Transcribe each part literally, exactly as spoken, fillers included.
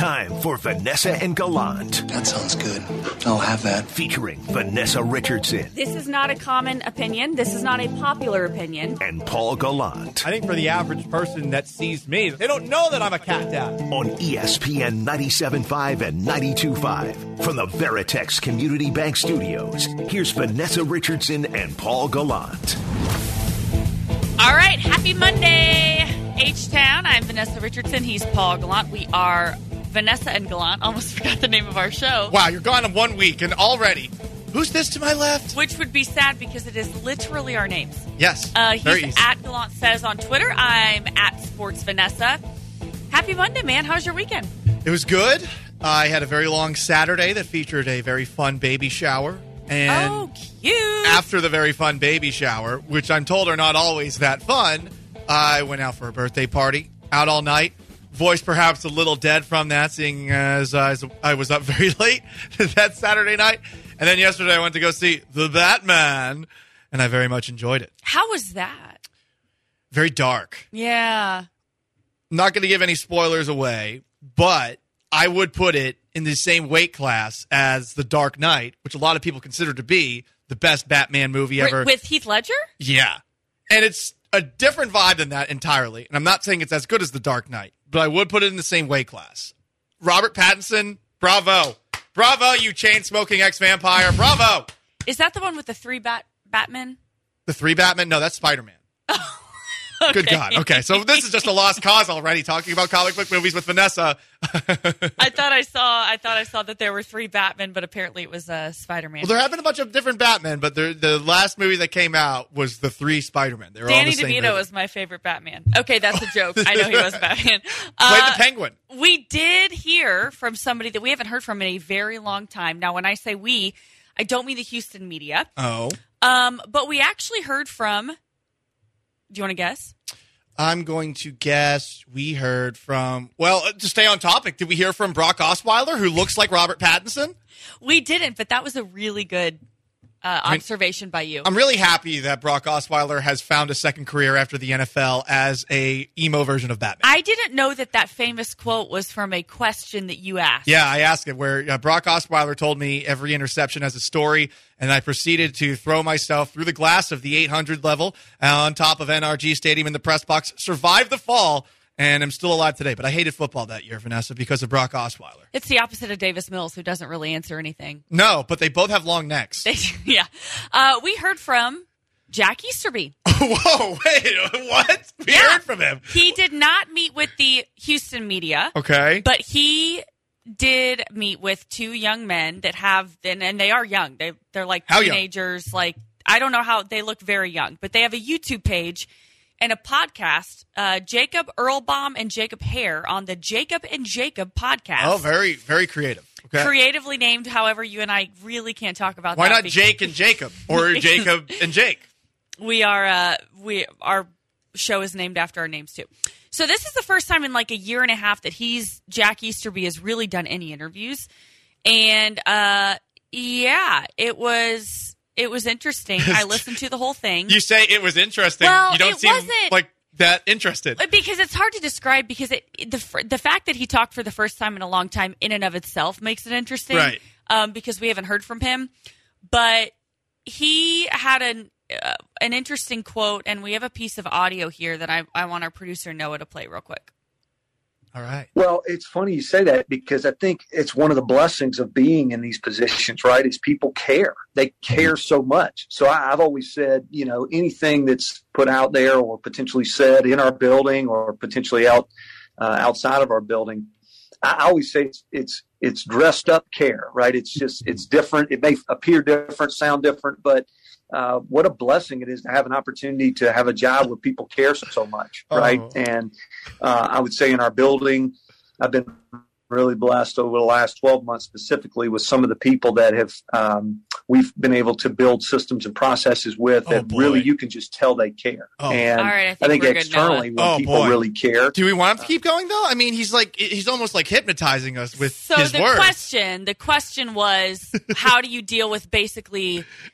time for Vanessa and Gallant. That sounds good. I'll have that. Featuring Vanessa Richardson. This is not a common opinion. This is not a popular opinion. And Paul Gallant. I think for the average person that sees me, they don't know that I'm a cat dad. On E S P N ninety-seven point five and ninety-two point five. From the Veritex Community Bank Studios, here's Vanessa Richardson and Paul Gallant. All right, happy Monday, H-Town. I'm Vanessa Richardson. He's Paul Gallant. We are Vanessa and Gallant. Almost forgot the name of our show. Wow, you're gone in one week and already. Who's this to my left? Which would be sad because it is literally our names. Yes, uh, very He's easy. at Gallant Says on Twitter. I'm at Sports Vanessa. Happy Monday, man. How's your weekend? It was good. I had a very long Saturday that featured a very fun baby shower. And oh, cute. After the very fun baby shower, which I'm told are not always that fun, I went out for a birthday party, out all night. Voice perhaps a little dead from that, seeing as I was up very late that Saturday night. And then yesterday I went to go see The Batman, and I very much enjoyed it. How was that? Very dark. Yeah. I'm not going to give any spoilers away, but I would put it in the same weight class as The Dark Knight, which a lot of people consider to be the best Batman movie ever. With Heath Ledger? Yeah. And it's a different vibe than that entirely. And I'm not saying it's as good as The Dark Knight, but I would put it in the same weight class. Robert Pattinson, bravo. Bravo, you chain-smoking ex-vampire. Bravo. Is that the one with the three bat Batman? The three Batman? No, that's Spider-Man. Okay. Good God. Okay, so this is just a lost cause already, talking about comic book movies with Vanessa. I thought I saw I thought I saw that there were three Batman, but apparently it was uh, Spider-Man. Well, there have been a bunch of different Batman, but the the last movie that came out was the three Spider-Man. They were Danny all the same DeVito movie. was my favorite Batman. Okay, that's a joke. I know he was Batman. Uh, Played the Penguin. We did hear from somebody that we haven't heard from in a very long time. Now, when I say we, I don't mean the Houston media. Oh. Um, but we actually heard from, do you want to guess? I'm going to guess we heard from, well, to stay on topic, did we hear from Brock Osweiler, who looks like Robert Pattinson? We didn't, but that was a really good uh, observation I mean, by you. I'm really happy that Brock Osweiler has found a second career after the N F L as a emo version of Batman. I didn't know that that famous quote was from a question that you asked. Yeah, I asked it, where uh, Brock Osweiler told me every interception has a story, and I proceeded to throw myself through the glass of the eight hundred level uh, on top of N R G Stadium in the press box, survived the fall, and I'm still alive today. But I hated football that year, Vanessa, because of Brock Osweiler. It's the opposite of Davis Mills, who doesn't really answer anything. No, but they both have long necks. They, yeah. Uh, we heard from Jack Easterby. Whoa, wait, what? We yeah. heard from him. He did not meet with the Houston media. Okay. But he did meet with two young men that have, and, and they are young. They, they're like how teenagers. Young? Like, I don't know how, they look very young. But they have a YouTube page and a podcast, uh, Jacob Earlbaum and Jacob Hare on the Jacob and Jacob podcast. Oh, very, very creative. Okay. Creatively named, however, you and I really can't talk about Why that. Why not Jake and Jacob or Jacob and Jake? We are, uh, we, our show is named after our names too. So this is the first time in like a year and a half that he's, Jack Easterby has really done any interviews. And, uh, yeah, it was, it was interesting. I listened to the whole thing. You say it was interesting. Well, you don't it seem wasn't, like that interested. Because it's hard to describe, because it, the the fact that he talked for the first time in a long time in and of itself makes it interesting. Right. Um, because we haven't heard from him. But he had an uh, an interesting quote, and we have a piece of audio here that I, I want our producer Noah to play real quick. All right. Well, it's funny you say that, because I think it's one of the blessings of being in these positions, right? Is people care. They care so much. So I, I've always said, you know, anything that's put out there or potentially said in our building or potentially out uh, outside of our building, I, I always say it's, it's it's dressed up care, right? It's just it's different. It may appear different, sound different, but uh, what a blessing it is to have an opportunity to have a job where people care so much, right? Oh. And uh, I would say in our building, I've been really blessed over the last twelve months specifically with some of the people that have um, we've been able to build systems and processes with Oh, that boy. really you can just tell they care. Oh. And All right, I think I think we're good, externally Noah. when Oh, people boy. really care. Do we want him to keep going, though? I mean, he's like he's almost like hypnotizing us with So his the words. question, the question was, how do you deal with basically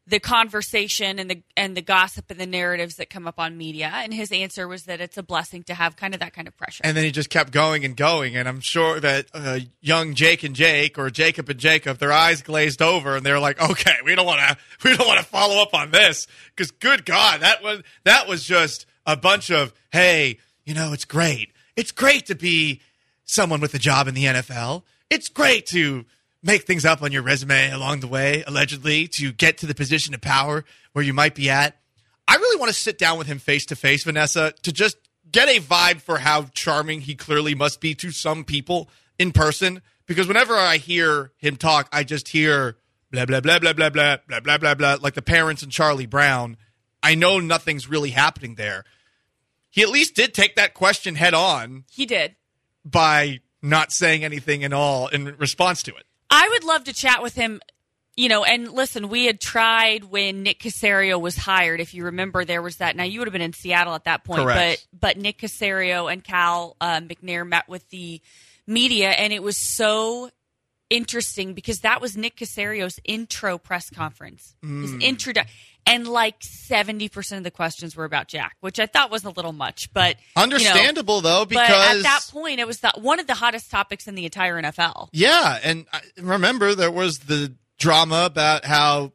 the conversation and the and the gossip and the narratives that come up on media. And his answer was that it's a blessing to have kind of that kind of pressure. And then he just kept going and going. And I'm sure that uh, young Jake and Jake, or Jacob and Jacob, their eyes glazed over, and they're like, "Okay, we don't want to, we don't want to follow up on this, because good God, that was that was just a bunch of, hey, you know, it's great, it's great to be someone with a job in the N F L. It's great to make things up on your resume along the way, allegedly, to get to the position of power where you might be at." I really want to sit down with him face to face, Vanessa, to just get a vibe for how charming he clearly must be to some people in person. Because whenever I hear him talk, I just hear blah, blah, blah, blah, blah, blah, blah, blah, blah, blah, like the parents in Charlie Brown. I know nothing's really happening there. He at least did take that question head on. He did. By not saying anything at all in response to it. I would love to chat with him, you know, and listen, we had tried when Nick Caserio was hired. If you remember, there was that. Now, you would have been in Seattle at that point. Correct. But but Nick Caserio and Cal uh, McNair met with the media, and it was so interesting because that was Nick Caserio's intro press conference. Mm. His introduction. And like seventy percent of the questions were about Jack, which I thought was a little much. But understandable, you know, though, because but at that point, it was the, one of the hottest topics in the entire N F L. Yeah, and I remember there was the drama about how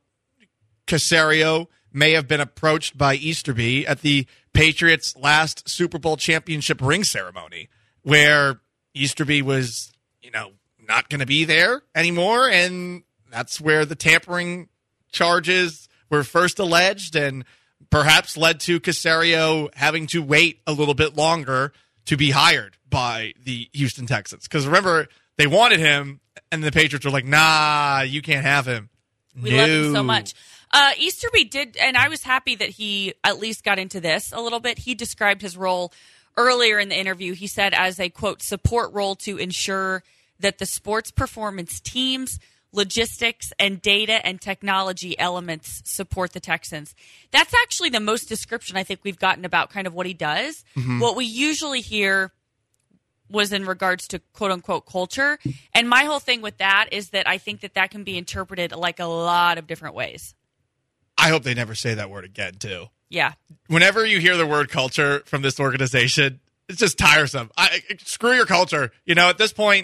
Caserio may have been approached by Easterby at the Patriots' last Super Bowl championship ring ceremony, where Easterby was, you know, not going to be there anymore, and that's where the tampering charges were first alleged, and perhaps led to Caserio having to wait a little bit longer to be hired by the Houston Texans. Because remember, they wanted him, and the Patriots were like, nah, you can't have him. We no. love him so much. Uh, Easterby did, and I was happy that he at least got into this a little bit. He described his role earlier in the interview. He said as a, quote, support role to ensure that the sports performance teams, logistics, and data and technology elements support the Texans. That's actually the most description I think we've gotten about kind of what he does. Mm-hmm. What we usually hear was in regards to quote-unquote culture. And my whole thing with that is that I think that that can be interpreted like a lot of different ways. I hope they never say that word again, too. Yeah. Whenever you hear the word culture from this organization, it's just tiresome. I, screw your culture. You know, at this point,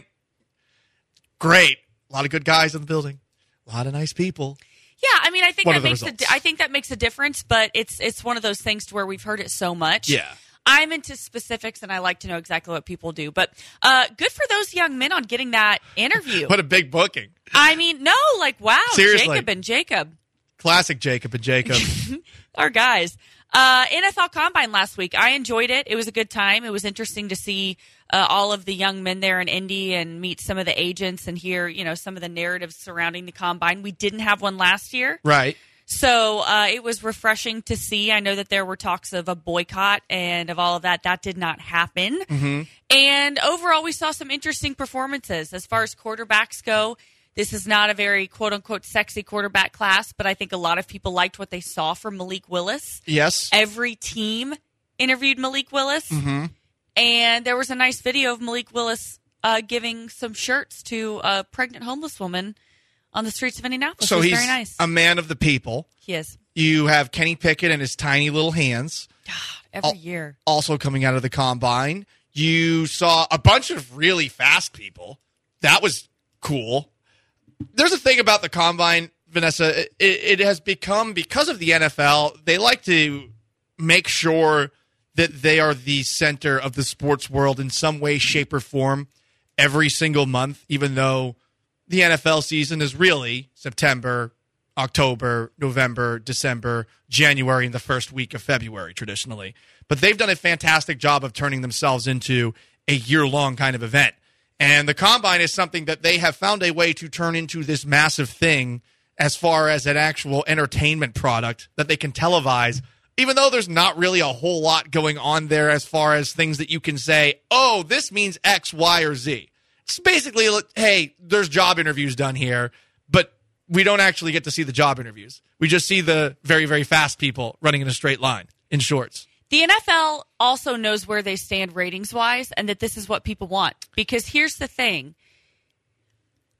great. A lot of good guys in the building. A lot of nice people. Yeah, I mean, I think what that makes a, I think that makes a difference, but it's it's one of those things to where we've heard it so much. Yeah. I'm into specifics, and I like to know exactly what people do. But uh, good for those young men on getting that interview. What a big booking. I mean, no, like, wow, Seriously. Jacob and Jacob. Classic Jacob and Jacob. Our guys. Uh, N F L Combine last week. I enjoyed it. It was a good time. It was interesting to see uh, all of the young men there in Indy and meet some of the agents and hear, you know, some of the narratives surrounding the Combine. We didn't have one last year. Right. So uh, it was refreshing to see. I know that there were talks of a boycott and of all of that. That did not happen. Mm-hmm. And overall, we saw some interesting performances. As far as quarterbacks go, this is not a very quote-unquote sexy quarterback class, but I think a lot of people liked what they saw from Malik Willis. Yes. Every team interviewed Malik Willis. Mm-hmm. And there was a nice video of Malik Willis uh, giving some shirts to a pregnant homeless woman on the streets of Indianapolis. So it was he's very nice. a man of the people. He is. You have Kenny Pickett and his tiny little hands. God, every al- year. Also coming out of the Combine. You saw a bunch of really fast people. That was cool. There's a thing about the Combine, Vanessa. It, it has become, because of the N F L, they like to make sure that they are the center of the sports world in some way, shape, or form every single month, even though the N F L season is really September, October, November, December, January, and the first week of February, traditionally. But they've done a fantastic job of turning themselves into a year-long kind of event. And the Combine is something that they have found a way to turn into this massive thing as far as an actual entertainment product that they can televise, even though there's not really a whole lot going on there as far as things that you can say, oh, this means X, Y, or Z. It's basically, hey, there's job interviews done here, but we don't actually get to see the job interviews. We just see the very, very fast people running in a straight line in shorts. The N F L also knows where they stand ratings-wise and that this is what people want. Because here's the thing.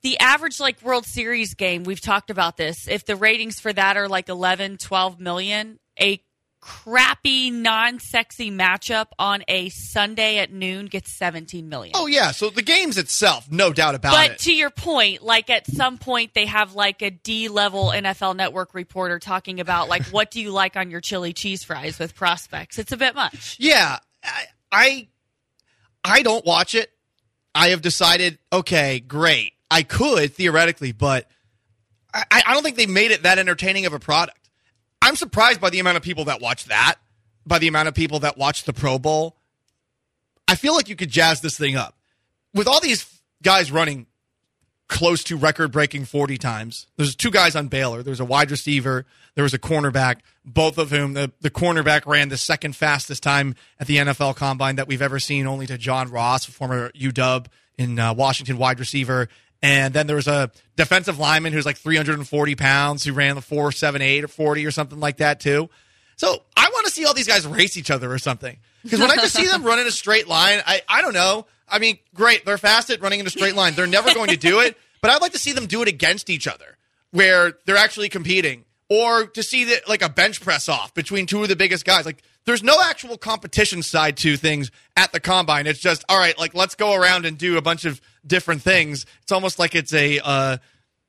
the average like World Series game, we've talked about this. If the ratings for that are like eleven, twelve million, a crappy, non-sexy matchup on a Sunday at noon gets seventeen million. Oh, yeah. So the games itself, no doubt about but it. But to your point, like at some point they have like a D-level N F L Network reporter talking about like, what do you like on your chili cheese fries with prospects? It's a bit much. Yeah. I I, I don't watch it. I have decided, okay, great. I could, theoretically, but I, I don't think they made it that entertaining of a product. I'm surprised by the amount of people that watch that, by the amount of people that watch the Pro Bowl. I feel like you could jazz this thing up. With all these guys running close to record-breaking forty times, there's two guys on Baylor. There's a wide receiver. There was a cornerback, both of whom the, the cornerback ran the second fastest time at the N F L Combine that we've ever seen, only to John Ross, a former U W in uh, Washington wide receiver. And then there was a defensive lineman who's like three hundred forty pounds who ran the four seven eight or forty or something like that too. So I want to see all these guys race each other or something. Because when I just see them run in a straight line, I, I don't know. I mean, great. They're fast at running in a straight line. They're never going to do it. But I'd like to see them do it against each other where they're actually competing. Or to see that like a bench press off between two of the biggest guys. Like there's no actual competition side to things at the Combine. It's just, all right, like let's go around and do a bunch of different things. It's almost like it's a uh,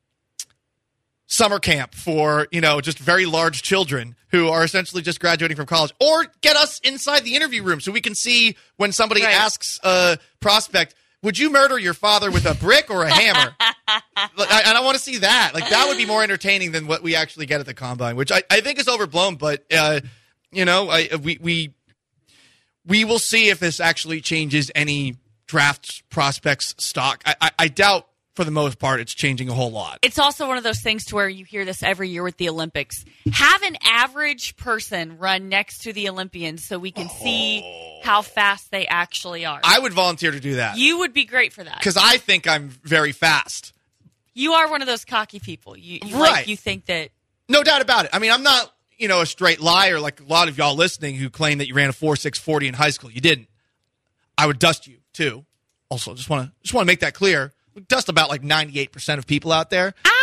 summer camp for, you know, just very large children who are essentially just graduating from college. Or get us inside the interview room so we can see when somebody right. asks a prospect, would you murder your father with a brick or a hammer? I, and I want to see that. Like, that would be more entertaining than what we actually get at the Combine, which I, I think is overblown. But, uh, you know, I, we, we we will see if this actually changes any draft prospects stock. I, I, I doubt, for the most part, it's changing a whole lot. It's also one of those things to where you hear this every year with the Olympics. Have an average person run next to the Olympians so we can oh. see how fast they actually are. I would volunteer to do that. You would be great for that. Because I think I'm very fast. You are one of those cocky people. You, you right. Like, you think that... No doubt about it. I mean, I'm not, you know, a straight liar like a lot of y'all listening who claim that you ran a four six forty in high school. You didn't. I would dust you, too. Also, just want to just want to make that clear. Dust about like ninety-eight percent of people out there. Ah!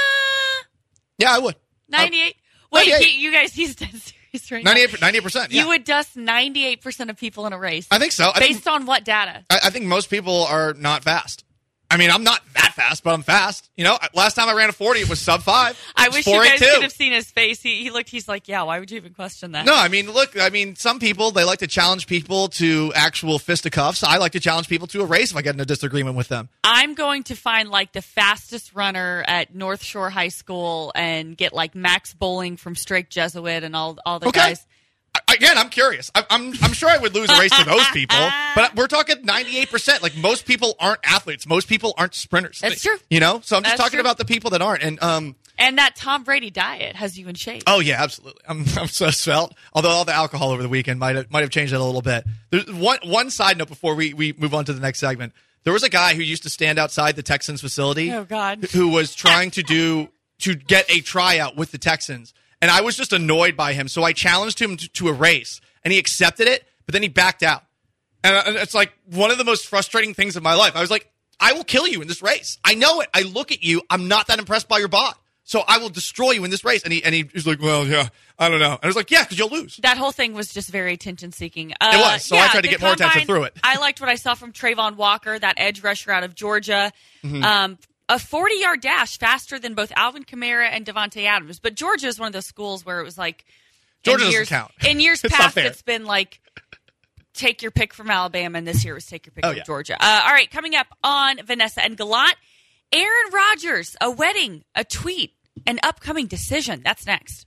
Yeah, I would. ninety-eight? Uh, Wait, ninety-eight. He, you guys, he's dead serious right ninety-eight, now. ninety-eight percent, yeah. You would dust ninety-eight percent of people in a race. I think so. I based think, on what data? I, I think most people are not fast. I mean, I'm not that fast, but I'm fast. You know, last time I ran a forty, it was sub five. I wish you guys could have seen his face. He, he looked, he's like, yeah, why would you even question that? No, I mean, look, I mean, some people, they like to challenge people to actual fisticuffs. I like to challenge people to a race if I get in a disagreement with them. I'm going to find like the fastest runner at North Shore High School and get like Max Bowling from Strake Jesuit and all, all the okay. guys. Again, I'm curious. I'm, I'm I'm sure I would lose a race to those people, but we're talking ninety-eight percent. Like, most people aren't athletes. Most people aren't sprinters. That's true. You know? So I'm just That's talking true. about the people that aren't. And um, and that Tom Brady diet has you in shape. Oh, yeah, absolutely. I'm I'm so svelte. Although all the alcohol over the weekend might have, might have changed that a little bit. There's one one side note before we, we move on to the next segment. There was a guy who used to stand outside the Texans facility. Oh, God. Who was trying to do to get a tryout with the Texans. And I was just annoyed by him. So I challenged him to, to a race. And he accepted it, but then he backed out. And it's like one of the most frustrating things of my life. I was like, I will kill you in this race. I know it. I look at you. I'm not that impressed by your bod. So I will destroy you in this race. And he and he was like, well, yeah, I don't know. And I was like, yeah, because you'll lose. That whole thing was just very attention-seeking. Uh, it was. So yeah, I tried to get combine, more attention through it. I liked what I saw from Trayvon Walker, that edge rusher out of Georgia. Mm-hmm. Um, a forty-yard dash faster than both Alvin Kamara and Devontae Adams. But Georgia is one of those schools where it was like, Georgia in years, doesn't count. In years it's past, it's been like, take your pick from Alabama, and this year was take your pick oh, from yeah. Georgia. Uh, all right, coming up on Vanessa and Gallant, Aaron Rodgers, a wedding, a tweet, an upcoming decision. That's next.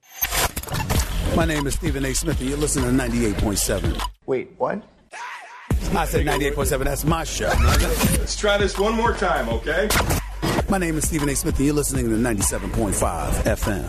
My name is Stephen A. Smith, and you're listening to ninety-eight point seven. Wait, what? I said ninety-eight point seven. That's my show. Let's try this one more time, okay? My name is Stephen A. Smith, and you're listening to ninety-seven point five F M.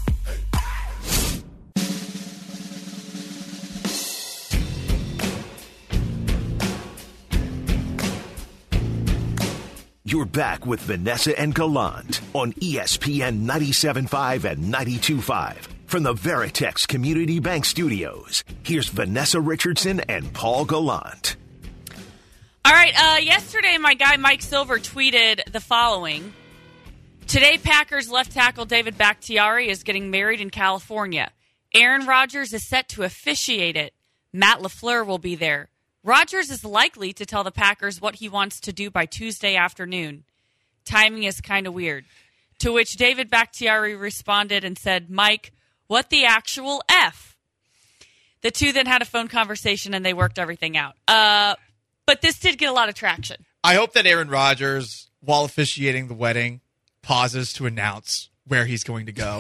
You're back with Vanessa and Gallant on E S P N ninety-seven point five and ninety-two point five. From the Veritex Community Bank Studios, here's Vanessa Richardson and Paul Gallant. All right. Uh, yesterday, my guy Mike Silver tweeted the following. Today, Packers left tackle David Bakhtiari is getting married in California. Aaron Rodgers is set to officiate it. Matt LaFleur will be there. Rodgers is likely to tell the Packers what he wants to do by Tuesday afternoon. Timing is kind of weird. To which David Bakhtiari responded and said, Mike, what the actual F? The two then had a phone conversation and they worked everything out. Uh, but this did get a lot of traction. I hope that Aaron Rodgers, while officiating the wedding, pauses to announce where he's going to go.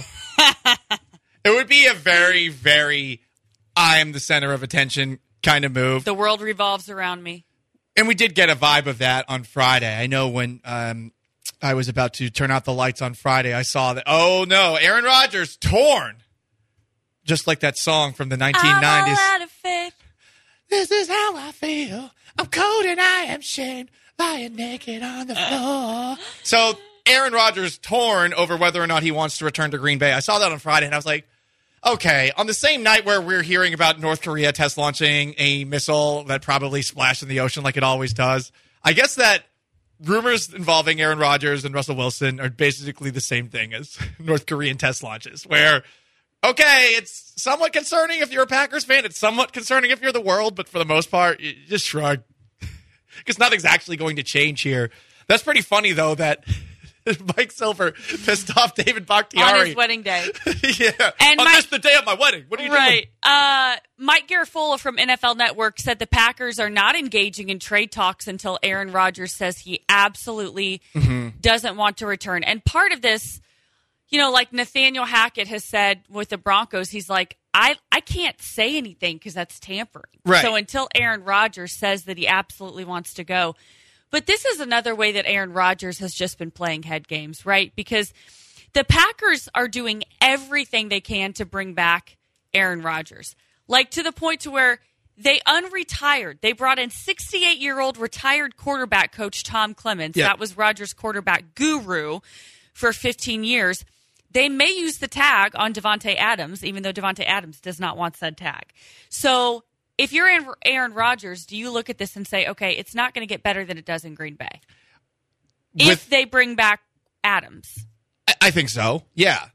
It would be a very, very I am the center of attention kind of move. The world revolves around me. And we did get a vibe of that on Friday. I know when um, I was about to turn out the lights on Friday, I saw that, oh no, Aaron Rodgers torn. Just like that song from the nineteen nineties. I'm all out of faith. This is how I feel. I'm cold and I am shamed, lying naked on the floor. So Aaron Rodgers torn over whether or not he wants to return to Green Bay. I saw that on Friday and I was like, okay, on the same night where we're hearing about North Korea test launching a missile that probably splashed in the ocean like it always does, I guess that rumors involving Aaron Rodgers and Russell Wilson are basically the same thing as North Korean test launches, where, okay, it's somewhat concerning if you're a Packers fan. It's somewhat concerning if you're the world, but for the most part, you just shrug. Because nothing's actually going to change here. That's pretty funny, though, that Mike Silver pissed off David Bakhtiari. On his wedding day. Yeah. And on Mike, this, the day of my wedding. What are you right. doing? Uh, Mike Garafolo from N F L Network said the Packers are not engaging in trade talks until Aaron Rodgers says he absolutely mm-hmm. doesn't want to return. And part of this, you know, like Nathaniel Hackett has said with the Broncos, he's like, I, I can't say anything because that's tampering. Right. So until Aaron Rodgers says that he absolutely wants to go. But this is another way that Aaron Rodgers has just been playing head games, right? Because the Packers are doing everything they can to bring back Aaron Rodgers. Like to the point to where they unretired. They brought in sixty-eight-year-old retired quarterback coach Tom Clements. Yeah. That was Rodgers' quarterback guru for fifteen years. They may use the tag on Davante Adams, even though Davante Adams does not want said tag. So if you're Aaron Rodgers, do you look at this and say, okay, it's not going to get better than it does in Green Bay? With, if they bring back Adams. I think so, yeah.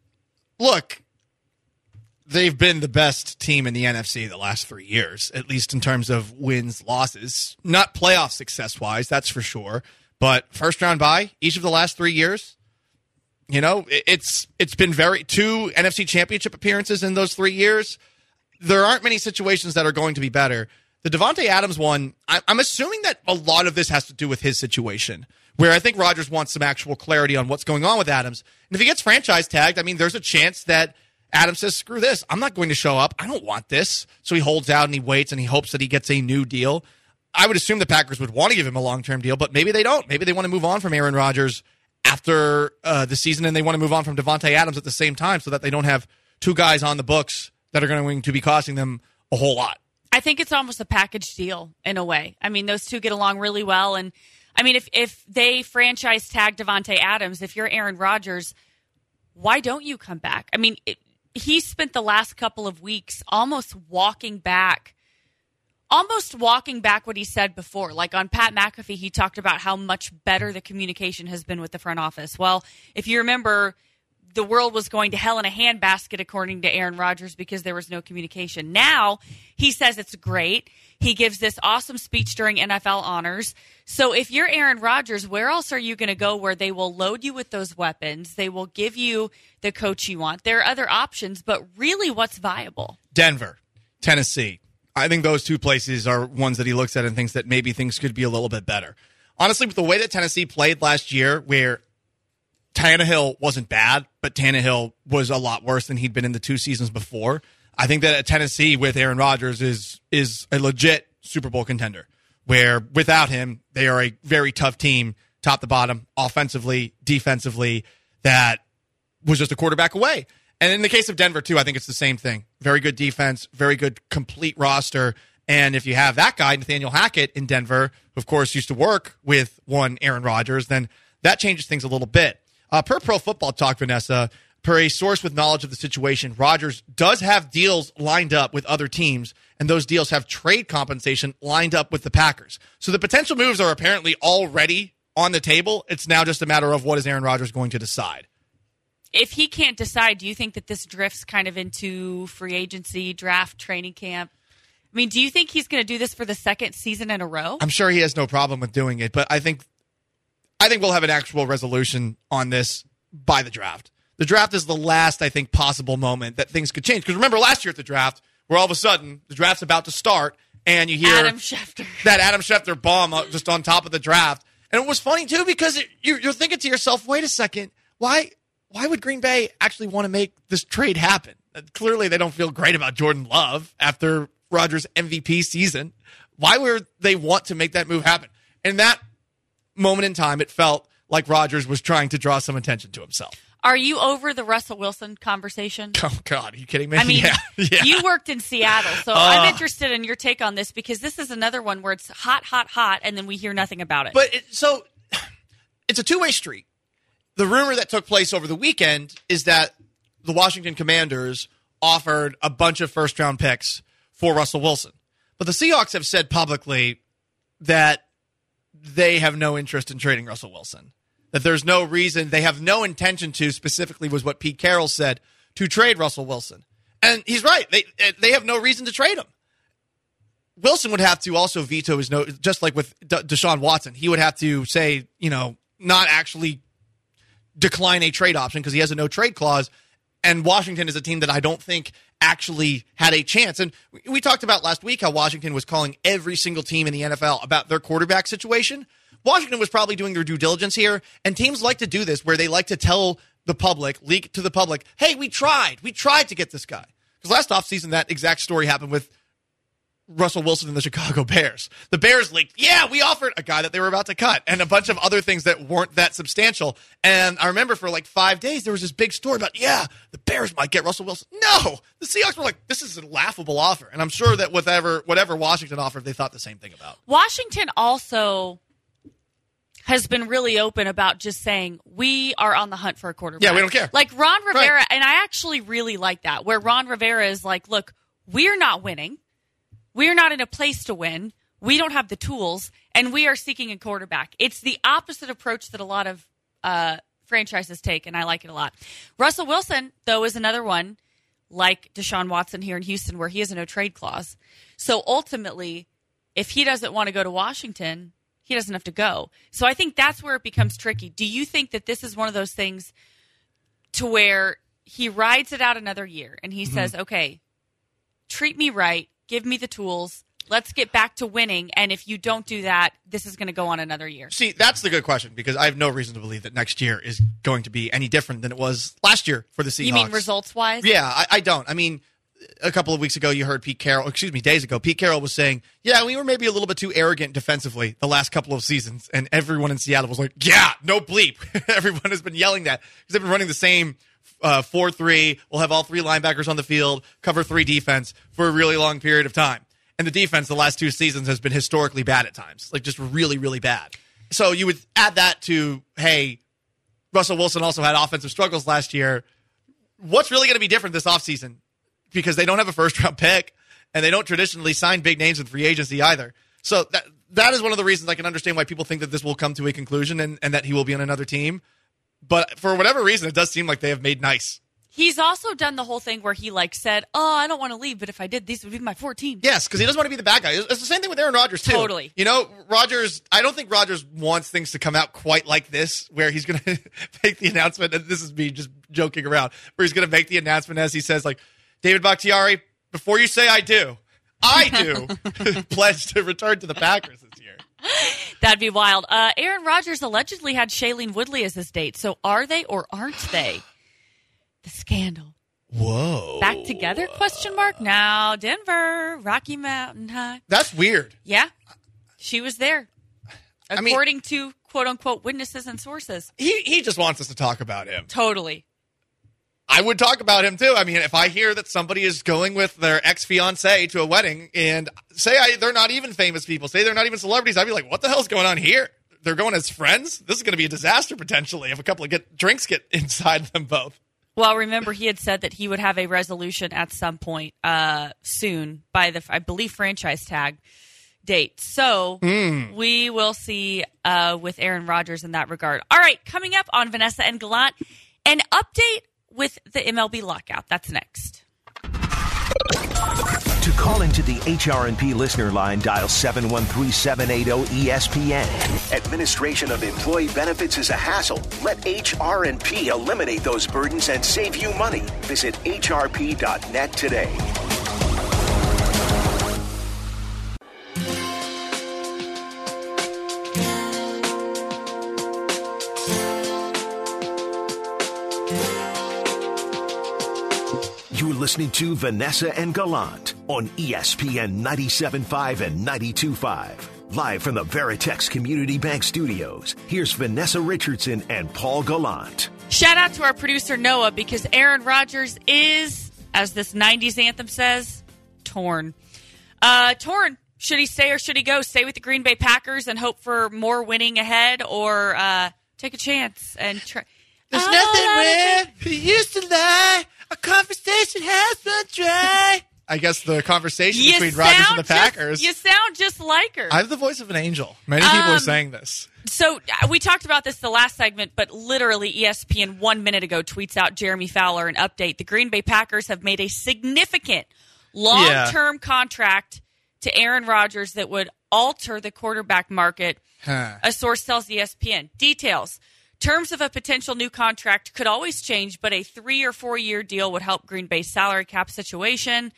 Look, they've been the best team in the N F C the last three years, at least in terms of wins, losses. Not playoff success-wise, that's for sure. But first-round bye each of the last three years. You know, it's it's been very two N F C championship appearances in those three years. There aren't many situations that are going to be better. The Davante Adams one, I'm assuming that a lot of this has to do with his situation, where I think Rodgers wants some actual clarity on what's going on with Adams. And if he gets franchise tagged, I mean, there's a chance that Adams says, screw this, I'm not going to show up. I don't want this. So he holds out and he waits and he hopes that he gets a new deal. I would assume the Packers would want to give him a long-term deal, but maybe they don't. Maybe they want to move on from Aaron Rodgers after uh, the season, and they want to move on from Davante Adams at the same time so that they don't have two guys on the books that are going to be costing them a whole lot. I think it's almost a package deal in a way. I mean, those two get along really well. And, I mean, if, if they franchise tag Davante Adams, if you're Aaron Rodgers, why don't you come back? I mean, it, he spent the last couple of weeks almost walking back Almost walking back what he said before. Like on Pat McAfee, he talked about how much better the communication has been with the front office. Well, if you remember, the world was going to hell in a handbasket, according to Aaron Rodgers, because there was no communication. Now, he says it's great. He gives this awesome speech during N F L honors. So if you're Aaron Rodgers, where else are you going to go where they will load you with those weapons? They will give you the coach you want. There are other options, but really what's viable? Denver, Tennessee. I think those two places are ones that he looks at and thinks that maybe things could be a little bit better. Honestly, with the way that Tennessee played last year, where Tannehill wasn't bad, but Tannehill was a lot worse than he'd been in the two seasons before, I think that at Tennessee with Aaron Rodgers is is a legit Super Bowl contender, where without him, they are a very tough team, top to bottom, offensively, defensively, that was just a quarterback away. And in the case of Denver, too, I think it's the same thing. Very good defense, very good complete roster. And if you have that guy, Nathaniel Hackett, in Denver, who, of course, used to work with one Aaron Rodgers, then that changes things a little bit. Uh, per Pro Football Talk, Vanessa, per a source with knowledge of the situation, Rodgers does have deals lined up with other teams, and those deals have trade compensation lined up with the Packers. So the potential moves are apparently already on the table. It's now just a matter of what is Aaron Rodgers going to decide. If he can't decide, do you think that this drifts kind of into free agency, draft, training camp? I mean, do you think he's going to do this for the second season in a row? I'm sure he has no problem with doing it, but I think I think we'll have an actual resolution on this by the draft. The draft is the last, I think, possible moment that things could change. Because remember last year at the draft, where all of a sudden the draft's about to start, and you hear Adam Schefter. that Adam Schefter bomb just on top of the draft. And it was funny, too, because it, you're, you're thinking to yourself, wait a second, why why would Green Bay actually want to make this trade happen? Clearly, they don't feel great about Jordan Love after Rodgers' M V P season. Why would they want to make that move happen? In that moment in time, it felt like Rodgers was trying to draw some attention to himself. Are you over the Russell Wilson conversation? Oh, God, are you kidding me? I mean, yeah, yeah. You worked in Seattle, so uh, I'm interested in your take on this because this is another one where it's hot, hot, hot, and then we hear nothing about it. But it, so it's a two-way street. The rumor that took place over the weekend is that the Washington Commanders offered a bunch of first-round picks for Russell Wilson. But the Seahawks have said publicly that they have no interest in trading Russell Wilson. That there's no reason, they have no intention to, specifically was what Pete Carroll said, to trade Russell Wilson. And he's right. They they have no reason to trade him. Wilson would have to also veto his no, just like with De- Deshaun Watson. He would have to say, you know, not actually decline a trade option because he has a no-trade clause. And Washington is a team that I don't think actually had a chance. And we talked about last week how Washington was calling every single team in the N F L about their quarterback situation. Washington was probably doing their due diligence here, and teams like to do this where they like to tell the public, leak to the public, hey, we tried. We tried to get this guy. Because last offseason, that exact story happened with Russell Wilson and the Chicago Bears. The Bears leaked, yeah, we offered a guy that they were about to cut, and a bunch of other things that weren't that substantial. And I remember for like five days, there was this big story about, yeah, the Bears might get Russell Wilson. No! The Seahawks were like, this is a laughable offer. And I'm sure that whatever, whatever Washington offered, they thought the same thing about. Washington also has been really open about just saying, we are on the hunt for a quarterback. Yeah, we don't care. Like Ron Rivera, Right. and I actually really like that, where Ron Rivera is like, look, we're not winning. We're not in a place to win. We don't have the tools, and we are seeking a quarterback. It's the opposite approach that a lot of uh, franchises take, and I like it a lot. Russell Wilson, though, is another one, like Deshaun Watson here in Houston, where he has a no-trade clause. So ultimately, if he doesn't want to go to Washington, he doesn't have to go. So I think that's where it becomes tricky. Do you think that this is one of those things to where he rides it out another year, and he mm-hmm. says, okay, treat me right, give me the tools, let's get back to winning, and if you don't do that, this is going to go on another year? See, that's the good question, because I have no reason to believe that next year is going to be any different than it was last year for the Seahawks. You mean results-wise? Yeah, I, I don't. I mean, a couple of weeks ago, you heard Pete Carroll, excuse me, days ago, Pete Carroll was saying, yeah, we were maybe a little bit too arrogant defensively the last couple of seasons, and everyone in Seattle was like, yeah, no bleep. Everyone has been yelling that, because they've been running the same uh, four three, we'll have all three linebackers on the field, cover three defense for a really long period of time. And the defense the last two seasons has been historically bad at times, like just really, really bad. So you would add that to, hey, Russell Wilson also had offensive struggles last year. What's really going to be different this offseason? Because they don't have a first-round pick, and they don't traditionally sign big names in free agency either. So that that is one of the reasons I can understand why people think that this will come to a conclusion and, and that he will be on another team. But for whatever reason, it does seem like they have made nice. He's also done the whole thing where he like said, oh, I don't want to leave, but if I did, these would be my four teams. Yes, because he doesn't want to be the bad guy. It's the same thing with Aaron Rodgers, too. Totally. You know, Rodgers, I don't think Rodgers wants things to come out quite like this, where he's going to make the announcement, and this is me just joking around, where he's going to make the announcement as he says, like, David Bakhtiari, before you say I do, I do pledge to return to the Packers this year. That'd be wild. Uh, Aaron Rodgers allegedly had Shailene Woodley as his date. So are they or aren't they? The scandal. Whoa. Back together? Question mark. Now Denver, Rocky Mountain High. That's weird. Yeah, she was there, I mean, according to quote unquote witnesses and sources. He he just wants us to talk about him. Totally. I would talk about him, too. I mean, if I hear that somebody is going with their ex-fiancée to a wedding and say I, they're not even famous people, say they're not even celebrities, I'd be like, what the hell's going on here? They're going as friends? This is going to be a disaster, potentially, if a couple of get, drinks get inside them both. Well, remember, he had said that he would have a resolution at some point uh, soon by the, I believe, franchise tag date. So mm. we will see uh, with Aaron Rodgers in that regard. All right, coming up on Vanessa and Gallant, an update with the M L B lockout. That's next. To call into the H R and P listener line, dial seven one three, seven eight zero, E S P N. Administration of employee benefits is a hassle. Let H R and P eliminate those burdens and save you money. Visit H R P dot net today. You're listening to Vanessa and Gallant on E S P N ninety-seven point five and ninety-two point five. Live from the Veritex Community Bank Studios, here's Vanessa Richardson and Paul Gallant. Shout out to our producer, Noah, because Aaron Rodgers is, as this nineties anthem says, torn. Uh, torn. Should he stay or should he go? Stay with the Green Bay Packers and hope for more winning ahead, or uh, take a chance and try. There's oh, nothing where we used to lie. Our conversation has run dry. I guess the conversation you between Rodgers and the just, Packers. You sound just like her. I have the voice of an angel. Many people um, are saying this. So uh, we talked about this the last segment, but literally E S P N one minute ago tweets out Jeremy Fowler an update. The Green Bay Packers have made a significant long-term yeah. contract to Aaron Rodgers that would alter the quarterback market, huh. a source tells E S P N. Details. Terms of a potential new contract could always change, but a three- or four-year deal would help Green Bay's salary cap situation,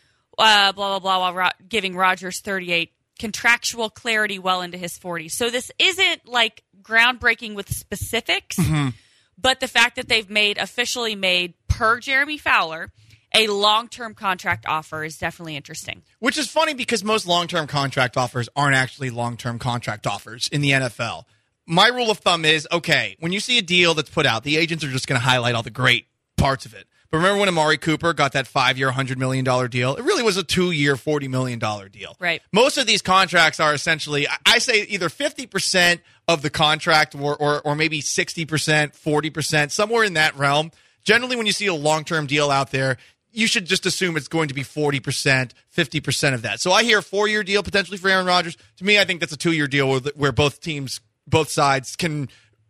uh, blah, blah, blah, while ro- giving Rodgers thirty-eight contractual clarity well into his forties. So this isn't, like, groundbreaking with specifics, mm-hmm. but the fact that they've made, officially made, per Jeremy Fowler, a long-term contract offer is definitely interesting. Which is funny because most long-term contract offers aren't actually long-term contract offers in the N F L. My rule of thumb is, okay, when you see a deal that's put out, the agents are just going to highlight all the great parts of it. But remember when Amari Cooper got that five-year, one hundred million dollars deal? It really was a two-year, forty million dollars deal. Right. Most of these contracts are essentially, I say either fifty percent of the contract or, or, or maybe sixty percent, forty percent, somewhere in that realm. Generally, when you see a long-term deal out there, you should just assume it's going to be forty percent, fifty percent of that. So I hear a four-year deal potentially for Aaron Rodgers. To me, I think that's a two-year deal where, where both teams both sides can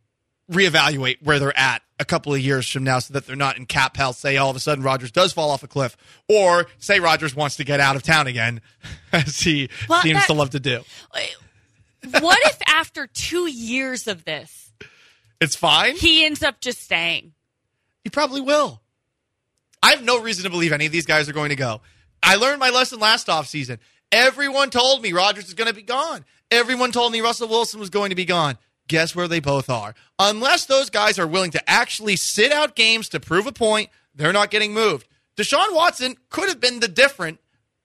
reevaluate where they're at a couple of years from now so that they're not in cap hell, say all of a sudden Rodgers does fall off a cliff, or say Rodgers wants to get out of town again, as he well, seems that, to love to do. What if after two years of this, it's fine? He ends up just staying. He probably will. I have no reason to believe any of these guys are going to go. I learned my lesson last offseason. Everyone told me Rodgers is going to be gone. Everyone told me Russell Wilson was going to be gone. Guess where they both are? Unless those guys are willing to actually sit out games to prove a point, they're not getting moved. Deshaun Watson could have been the different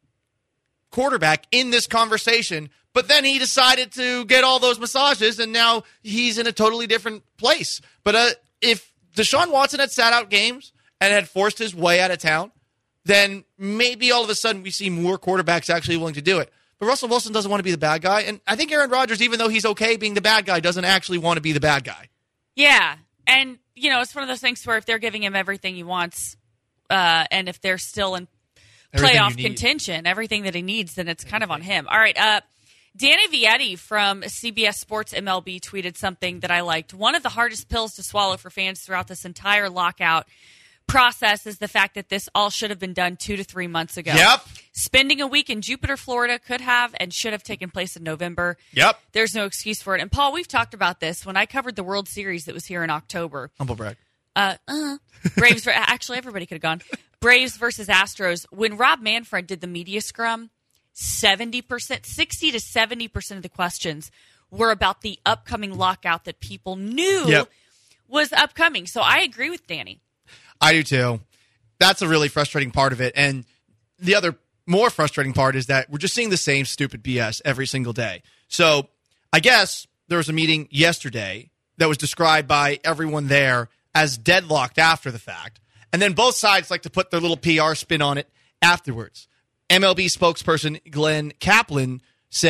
quarterback in this conversation, but then he decided to get all those massages, and now he's in a totally different place. But uh, if Deshaun Watson had sat out games and had forced his way out of town, then maybe all of a sudden we see more quarterbacks actually willing to do it. But Russell Wilson doesn't want to be the bad guy. And I think Aaron Rodgers, even though he's okay being the bad guy, doesn't actually want to be the bad guy. Yeah. And, you know, it's one of those things where if they're giving him everything he wants, uh, and if they're still in everything playoff contention, everything that he needs, then it's kind of on him. All right. Uh, Danny Vietti from C B S Sports M L B tweeted something that I liked. One of the hardest pills to swallow for fans throughout this entire lockout process is the fact that this all should have been done two to three months ago. Yep. Spending a week in Jupiter, Florida could have and should have taken place in November. Yep. There's no excuse for it. And, Paul, we've talked about this when I covered the World Series that was here in October. Humble brag. Uh, uh, Braves, actually, everybody could have gone. Braves versus Astros. When Rob Manfred did the media scrum, seventy percent, sixty to seventy percent of the questions were about the upcoming lockout that people knew yep. was upcoming. So I agree with Danny. I do too. That's a really frustrating part of it. And the other more frustrating part is that we're just seeing the same stupid B S every single day. So I guess there was a meeting yesterday that was described by everyone there as deadlocked after the fact. And then both sides like to put their little P R spin on it afterwards. M L B spokesperson Glenn Kaplan said,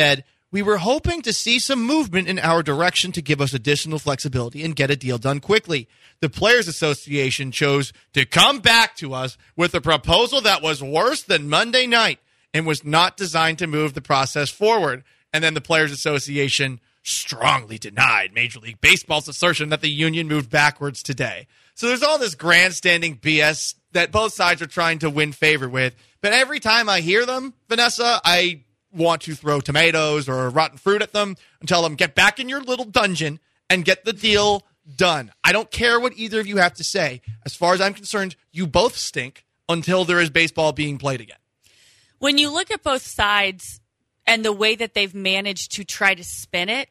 We were hoping to see some movement in our direction to give us additional flexibility and get a deal done quickly. The Players Association chose to come back to us with a proposal that was worse than Monday night and was not designed to move the process forward. And then the Players Association strongly denied Major League Baseball's assertion that the union moved backwards today. So there's all this grandstanding B S that both sides are trying to win favor with. But every time I hear them, Vanessa, I want to throw tomatoes or rotten fruit at them and tell them, get back in your little dungeon and get the deal done. I don't care what either of you have to say. As far as I'm concerned, you both stink until there is baseball being played again. When you look at both sides and the way that they've managed to try to spin it,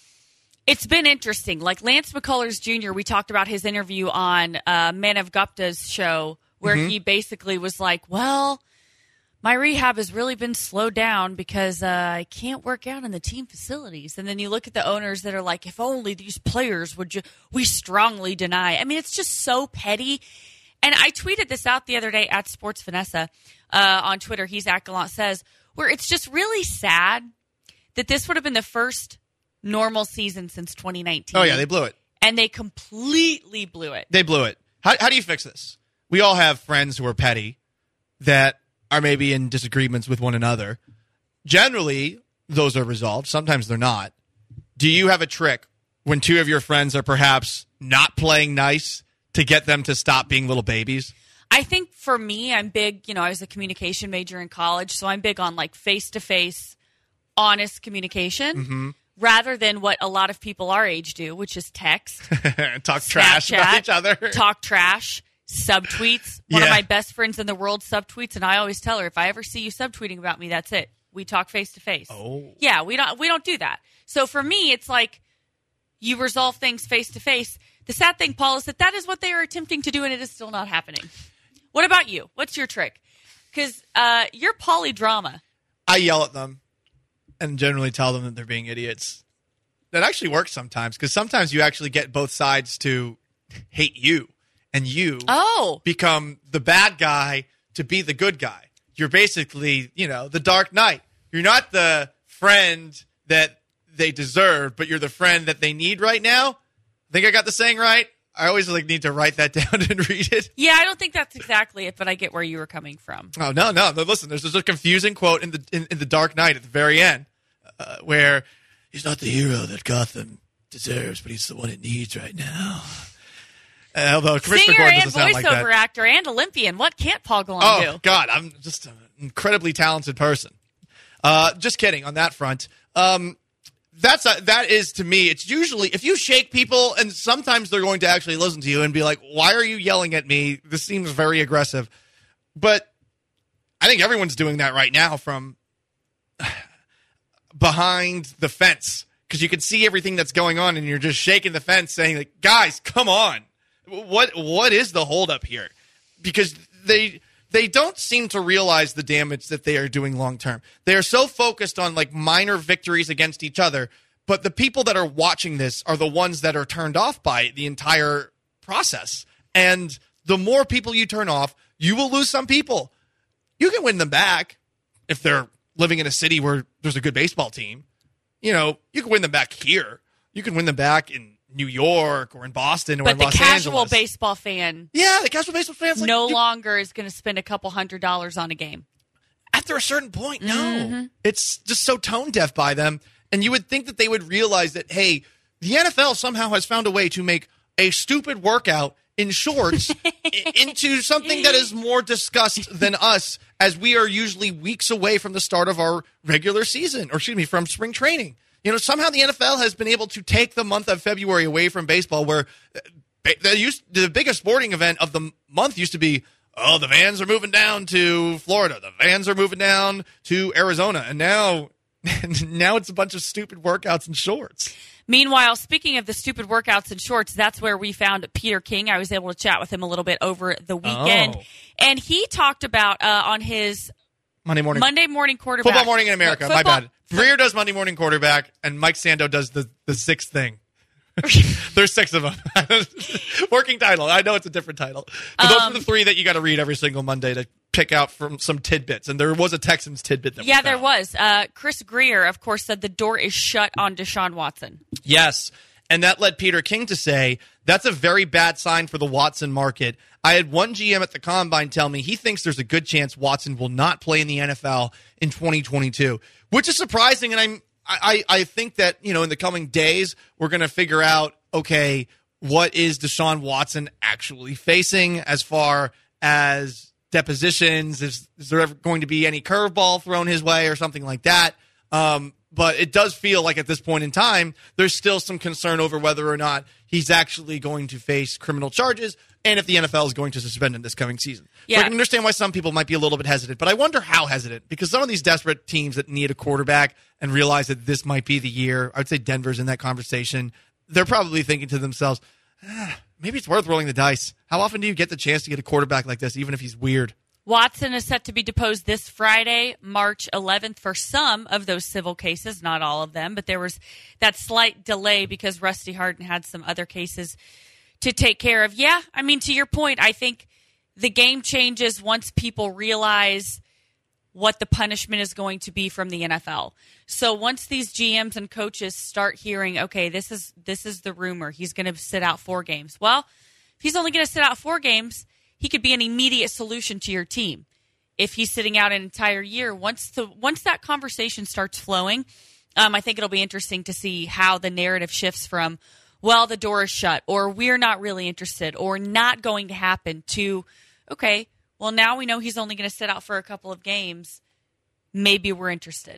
it's been interesting. Like Lance McCullers Junior, we talked about his interview on uh, Manav Gupta's show where mm-hmm. he basically was like, well, my rehab has really been slowed down because uh, I can't work out in the team facilities. And then you look at the owners that are like, if only these players would just, we strongly deny. I mean, it's just so petty. And I tweeted this out the other day at Sports Vanessa uh, on Twitter. He's at Gallant Says, where it's just really sad that this would have been the first normal season since twenty nineteen. Oh, yeah, they blew it. And they completely blew it. They blew it. How, how do you fix this? We all have friends who are petty that are maybe in disagreements with one another. Generally, those are resolved. Sometimes they're not. Do you have a trick when two of your friends are perhaps not playing nice to get them to stop being little babies? I think for me, I'm big, you know, I was a communication major in college, so I'm big on like face-to-face, honest communication mm-hmm. rather than what a lot of people our age do, which is text. Talk trash about each other. Talk trash. Subtweets. One yeah. of my best friends in the world subtweets, and I always tell her, if I ever see you subtweeting about me, that's it. We talk face to face. Oh. Yeah, we don't we don't do that. So for me, it's like you resolve things face to face. The sad thing, Paul, is that that is what they are attempting to do, and it is still not happening. What about you? What's your trick? Because uh, you're polydrama. I yell at them and generally tell them that they're being idiots. That actually works sometimes, because sometimes you actually get both sides to hate you. And you oh. become the bad guy to be the good guy. You're basically, you know, the Dark Knight. You're not the friend that they deserve, but you're the friend that they need right now. Think I got the saying right? I always like need to write that down and read it. Yeah, I don't think that's exactly it, but I get where you were coming from. Oh, no, no. no listen, there's just a confusing quote in the in, in the Dark Knight at the very end uh, where he's not the hero that Gotham deserves, but he's the one it needs right now. Uh, although Chris Singer Gordon and doesn't sound like voiceover that. actor and Olympian. What can't Paul Gallant oh, do? God, I'm just an incredibly talented person. Uh, just kidding on that front. Um, that's a, that is, to me, it's usually, if you shake people, and sometimes they're going to actually listen to you and be like, why are you yelling at me? This seems very aggressive. But I think everyone's doing that right now from behind the fence, because you can see everything that's going on, and you're just shaking the fence saying, like, guys, come on. What what is the holdup here? Because they they don't seem to realize the damage that they are doing long term. They are so focused on like minor victories against each other, but the people that are watching this are the ones that are turned off by the entire process. And the more people you turn off, you will lose some people. You can win them back if they're living in a city where there's a good baseball team. You know, you can win them back here. You can win them back in New York or in Boston or but in Los Angeles. But the casual Angeles. baseball fan yeah, the casual baseball fans like, no you, longer is going to spend a couple hundred dollars on a game. After a certain point, no. Mm-hmm. It's just so tone deaf by them. And you would think that they would realize that, hey, the N F L somehow has found a way to make a stupid workout in shorts into something that is more discussed than us, as we are usually weeks away from the start of our regular season, or excuse me, from spring training. You know, somehow the N F L has been able to take the month of February away from baseball, where the, used, the biggest sporting event of the month used to be, oh, the Vans are moving down to Florida. The Vans are moving down to Arizona. And now, now it's a bunch of stupid workouts in shorts. Meanwhile, speaking of the stupid workouts in shorts, that's where we found Peter King. I was able to chat with him a little bit over the weekend. Oh. And he talked about uh, on his Monday morning Monday morning quarterback. Football Morning in America. Uh, my bad. Breer does Monday morning quarterback, and Mike Sando does the, the sixth thing. There's six of them. Working title. I know it's a different title. But those um, are the three that you got to read every single Monday to pick out from some tidbits, and there was a Texans tidbit that yeah, we there found. was. Uh, Chris Greer, of course, said the door is shut on Deshaun Watson. Yes, and that led Peter King to say, that's a very bad sign for the Watson market. I had one G M at the Combine tell me he thinks there's a good chance Watson will not play in the N F L in twenty twenty-two, which is surprising, and I'm, I, I think that, you know, in the coming days, we're going to figure out, okay, what is Deshaun Watson actually facing as far as depositions? Is, is there ever going to be any curveball thrown his way or something like that? Um, but it does feel like at this point in time, there's still some concern over whether or not he's actually going to face criminal charges and if the N F L is going to suspend him this coming season. Yeah. So I can understand why some people might be a little bit hesitant, but I wonder how hesitant, because some of these desperate teams that need a quarterback and realize that this might be the year, I would say Denver's in that conversation, they're probably thinking to themselves, ah, maybe it's worth rolling the dice. How often do you get the chance to get a quarterback like this, even if he's weird? Watson is set to be deposed this Friday, March eleventh, for some of those civil cases, not all of them, but there was that slight delay because Rusty Hardin had some other cases to take care of. Yeah, I mean, to your point, I think the game changes once people realize what the punishment is going to be from the N F L. So once these G Ms and coaches start hearing, okay, this is this is the rumor, he's going to sit out four games. Well, if he's only going to sit out four games, he could be an immediate solution to your team. If he's sitting out an entire year, once the once that conversation starts flowing, um, I think it'll be interesting to see how the narrative shifts from, well, the door is shut, or we're not really interested, or not going to happen, to, okay, well, now we know he's only going to sit out for a couple of games. Maybe we're interested.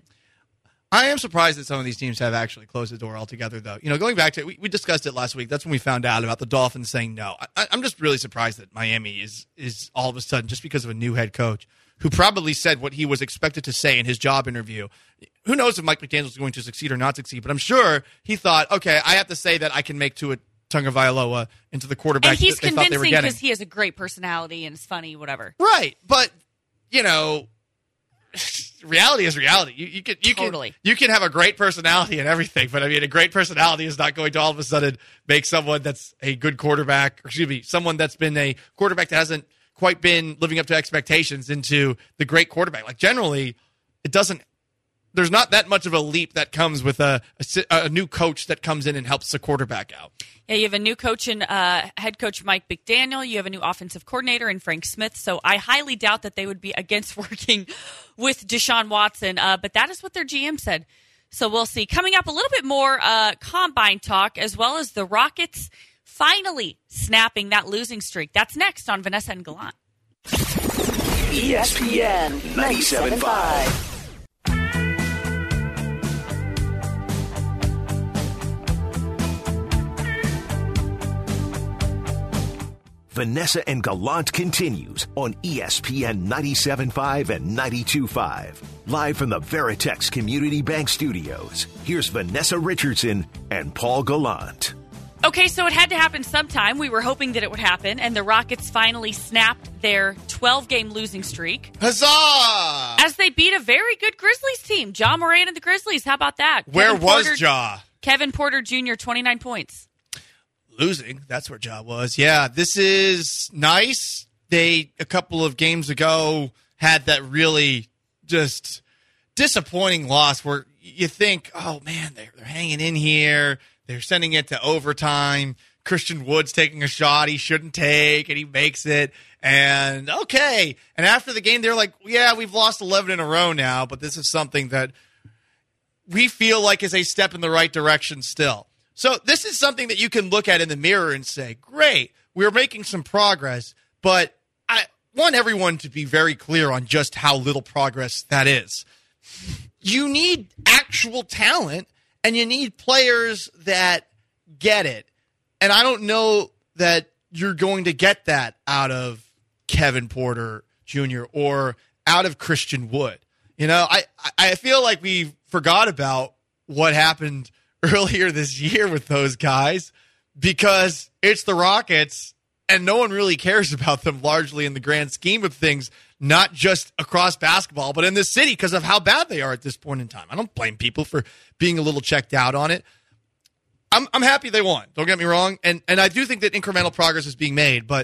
I am surprised that some of these teams have actually closed the door altogether, though. You know, going back to we, we discussed it last week. That's when we found out about the Dolphins saying no. I, I'm just really surprised that Miami is is all of a sudden, just because of a new head coach who probably said what he was expected to say in his job interview. Who knows if Mike McDaniel is going to succeed or not succeed? But I'm sure he thought, okay, I have to say that I can make Tua Tagovailoa into the quarterback And he's that they thought they were convincing getting. because he has a great personality and is funny, whatever. Right, but you know. Reality is reality. You, you can you Totally. can you can have a great personality and everything, but I mean, a great personality is not going to all of a sudden make someone that's a good quarterback, or excuse me, someone that's been a quarterback that hasn't quite been living up to expectations into the great quarterback. Like generally, it doesn't. There's not that much of a leap that comes with a, a, a new coach that comes in and helps the quarterback out. Yeah, you have a new coach and uh, head coach Mike McDaniel. You have a new offensive coordinator in Frank Smith. So I highly doubt that they would be against working with Deshaun Watson. Uh, but that is what their G M said. So we'll see. Coming up, a little bit more uh, Combine talk, as well as the Rockets finally snapping that losing streak. That's next on Vanessa and Gallant. E S P N ninety-seven point five. Vanessa and Gallant continues on E S P N ninety-seven point five and ninety-two point five. Live from the Veritex Community Bank Studios, here's Vanessa Richardson and Paul Gallant. Okay, so it had to happen sometime. We were hoping that it would happen, and the Rockets finally snapped their twelve-game losing streak. Huzzah! As they beat a very good Grizzlies team. Ja Morant and the Grizzlies. How about that? Where Kevin was Porter, Ja? Kevin Porter Junior, twenty-nine points. Losing. That's where Ja was. Yeah, this is nice. They, a couple of games ago, had that really just disappointing loss where you think, oh, man, they're, they're hanging in here. They're sending it to overtime. Christian Wood's taking a shot he shouldn't take, and he makes it. And, okay. And after the game, they're like, yeah, we've lost eleven in a row now, but this is something that we feel like is a step in the right direction still. So this is something that you can look at in the mirror and say, great, we're making some progress, but I want everyone to be very clear on just how little progress that is. You need actual talent, and you need players that get it. And I don't know that you're going to get that out of Kevin Porter Junior or out of Christian Wood. You know, I, I feel like we forgot about what happened earlier this year with those guys because it's the Rockets and no one really cares about them largely in the grand scheme of things, not just across basketball, but in this city because of how bad they are at this point in time. I don't blame people for being a little checked out on it. I'm I'm happy they won. Don't get me wrong. And and I do think that incremental progress is being made, but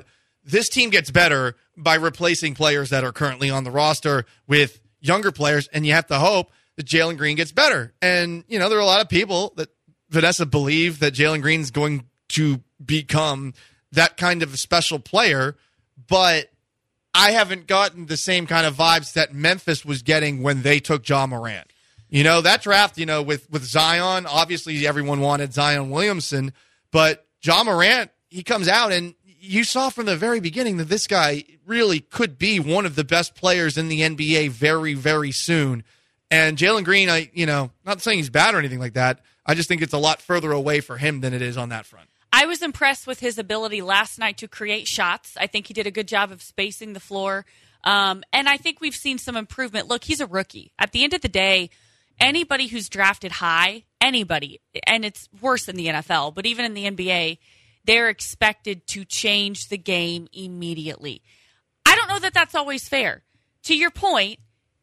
this team gets better by replacing players that are currently on the roster with younger players, and you have to hope that Jalen Green gets better. And, you know, there are a lot of people that, Vanessa, believe that Jalen Green's going to become that kind of a special player, but I haven't gotten the same kind of vibes that Memphis was getting when they took Ja Morant. You know, that draft, you know, with, with Zion, obviously everyone wanted Zion Williamson, but Ja Morant, he comes out, and you saw from the very beginning that this guy really could be one of the best players in the N B A very, very soon. And Jalen Green, I, you know, not saying he's bad or anything like that. I just think it's a lot further away for him than it is on that front. I was impressed with his ability last night to create shots. I think he did a good job of spacing the floor. Um, and I think we've seen some improvement. Look, he's a rookie. At the end of the day, anybody who's drafted high, anybody, and it's worse in the N F L, but even in the N B A, they're expected to change the game immediately. I don't know that that's always fair. To your point,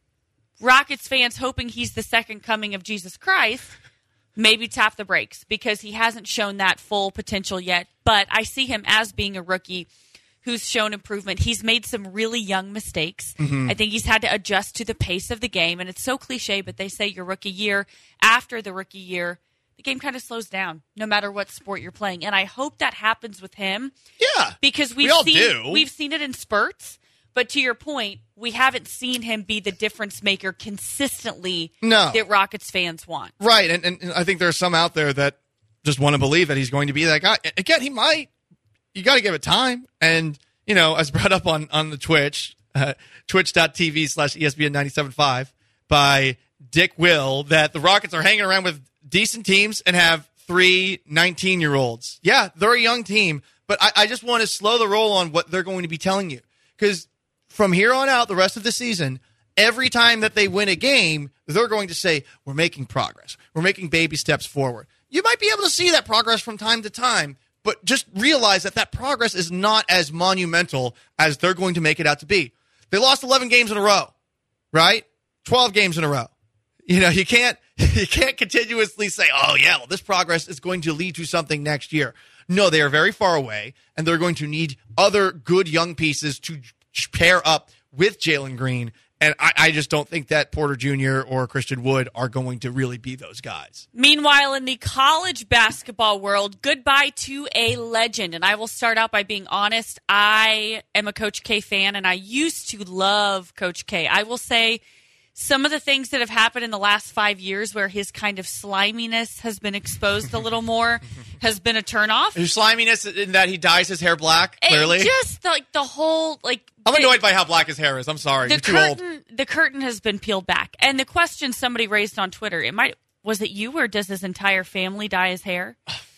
Rockets fans hoping he's the second coming of Jesus Christ, maybe tap the brakes because he hasn't shown that full potential yet. But I see him as being a rookie who's shown improvement. He's made some really young mistakes. Mm-hmm. I think he's had to adjust to the pace of the game. And it's so cliche, but they say your rookie year, after the rookie year, the game kind of slows down no matter what sport you're playing. And I hope that happens with him. Yeah. Because we've we all seen do. we've seen it in spurts. But to your point, we haven't seen him be the difference maker consistently no. that Rockets fans want. Right. And, and, and I think there are some out there that just want to believe that he's going to be that guy. Again, he might. You got to give it time. And, you know, as brought up on, on the Twitch, uh, twitch.tv slash ESPN ninety-seven point five by Dick Will, that the Rockets are hanging around with decent teams and have three nineteen-year-olds. Yeah, they're a young team, but I, I just want to slow the roll on what they're going to be telling you. Because from here on out, the rest of the season, every time that they win a game, they're going to say, we're making progress. We're making baby steps forward. You might be able to see that progress from time to time, but just realize that that progress is not as monumental as they're going to make it out to be. They lost eleven games in a row, right? twelve games in a row. You know, you can't you can't continuously say, oh, yeah, well, this progress is going to lead to something next year. No, they are very far away, and they're going to need other good young pieces to pair up with Jalen Green. And I, I just don't think that Porter Junior or Christian Wood are going to really be those guys. Meanwhile, in the college basketball world, goodbye to a legend. And I will start out by being honest. I am a Coach K fan, and I used to love Coach K. I will say some of the things that have happened in the last five years where his kind of sliminess has been exposed a little more has been a turnoff. His sliminess in that he dyes his hair black, clearly? It just like the whole, like... I'm annoyed by how black his hair is. I'm sorry. The You're too curtain, old. The curtain has been peeled back. And the question somebody raised on Twitter, it might was it you or does his entire family dye his hair?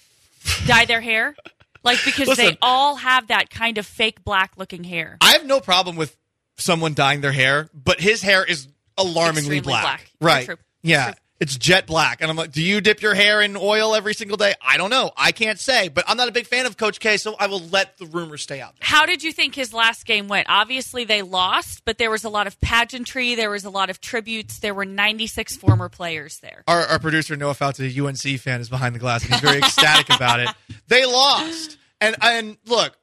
Dye their hair? Like, because Listen, they all have that kind of fake black looking hair. I have no problem with someone dyeing their hair, but his hair is alarmingly Extremely black. black. Right. True. Yeah. True. It's jet black. And I'm like, do you dip your hair in oil every single day? I don't know. I can't say. But I'm not a big fan of Coach K, so I will let the rumors stay out there. How did you think his last game went? Obviously, they lost, but there was a lot of pageantry. There was a lot of tributes. There were ninety-six former players there. Our, our producer, Noah Fouts, a U N C fan, is behind the glass, and he's very ecstatic about it. They lost. And, and look,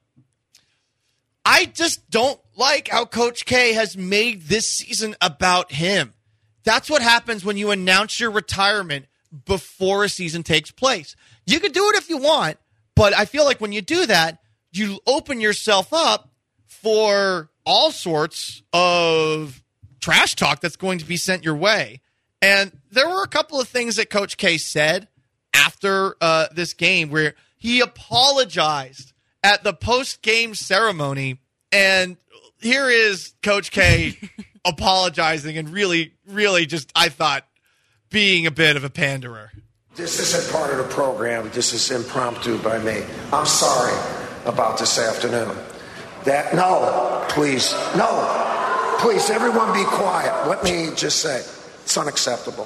I just don't like how Coach K has made this season about him. That's what happens when you announce your retirement before a season takes place. You can do it if you want, but I feel like when you do that, you open yourself up for all sorts of trash talk that's going to be sent your way. And there were a couple of things that Coach K said after uh, this game where he apologized at the post-game ceremony. And here is Coach K apologizing and really, really just, I thought, being a bit of a panderer. This isn't part of the program. This is impromptu by me. I'm sorry about this afternoon. That, no, please, no, please, everyone be quiet. Let me just say, it's unacceptable.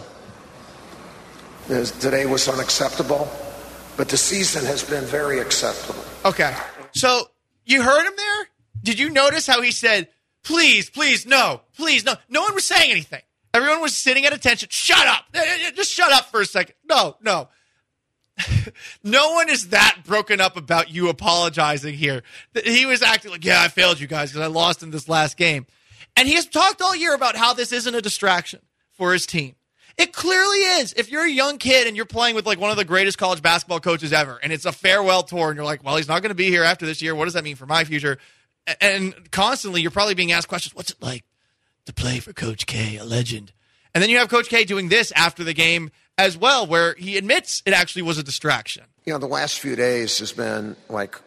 This, today was unacceptable, but the season has been very acceptable. Okay, so you heard him there? Did you notice how he said, please, please, no, please, no. No one was saying anything. Everyone was sitting at attention. Shut up. Just shut up for a second. No, no. no one is that broken up about you apologizing here. He was acting like, yeah, I failed you guys because I lost in this last game. And he has talked all year about how this isn't a distraction for his team. It clearly is. If you're a young kid and you're playing with like one of the greatest college basketball coaches ever, and it's a farewell tour, and you're like, well, he's not going to be here after this year. What does that mean for my future? And constantly you're probably being asked questions. What's it like to play for Coach K, a legend? And then you have Coach K doing this after the game as well, where he admits it actually was a distraction. You know, the last few days has been like